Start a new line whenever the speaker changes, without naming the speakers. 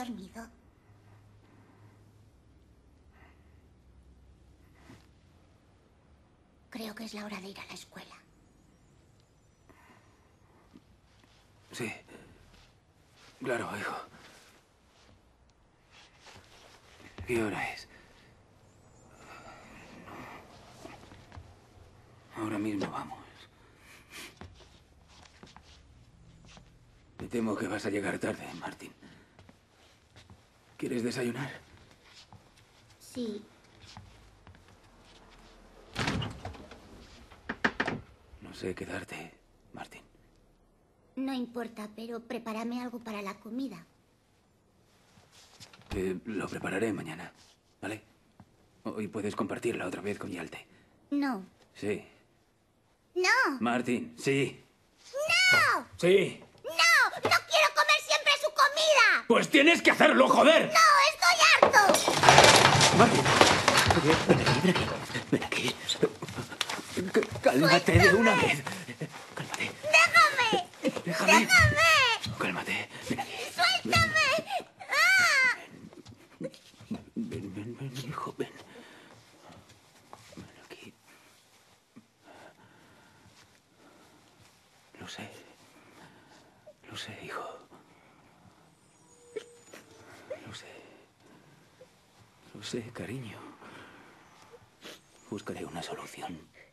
dormido? Creo que es la hora de ir a la escuela.
Sí. Claro, hijo. ¿Qué hora es? Ahora mismo vamos. Me temo que vas a llegar tarde, Martin. ¿Quieres desayunar?
Sí.
No sé qué darte, Martin.
No importa, pero prepárame algo para la comida.
Lo prepararé mañana, ¿vale? Hoy puedes compartirla otra vez con Yalte.
No.
Sí.
¡No!
Martin, sí.
¡No!
Sí.
¡No! ¡No quiero comer siempre su comida!
Pues tienes que hacerlo, joder.
¡No! ¡Estoy harto!
Martin. Ven aquí, ven aquí. Ven aquí. Cálmate de una vez. Cálmate.
¡Déjame!
Déjame.
¡Déjame!
Cálmate. Ven aquí.
¡Suéltame! ¡Ah!
Ven, hijo, ven. Ven aquí. Lo sé. Lo sé, hijo. Lo sé. Lo sé, cariño. Buscaré una solución.